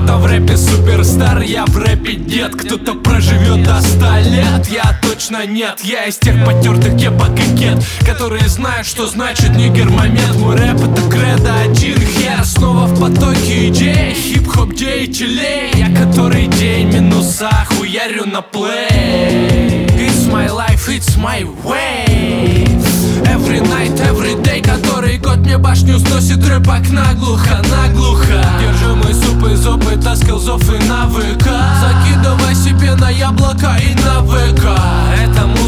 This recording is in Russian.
Кто-то в рэпе суперстар, я в рэпе дед. Кто-то проживет до 100 лет, я точно нет. Я из тех потертых кепок и кет, которые знают, что значит нигер-момент. Мой рэп это кредо, один хер. Снова в потоке идей, хип-хоп деятелей. Я который день минуса хуярю на плей. It's my life, it's my way. Every night, every day. Который год мне башню сносит рэпак наглухо, наглухо. Держу мой суп из опыта, скиллзов и навыка. Закидывай себе на яблоко и на ВК. Это музыка.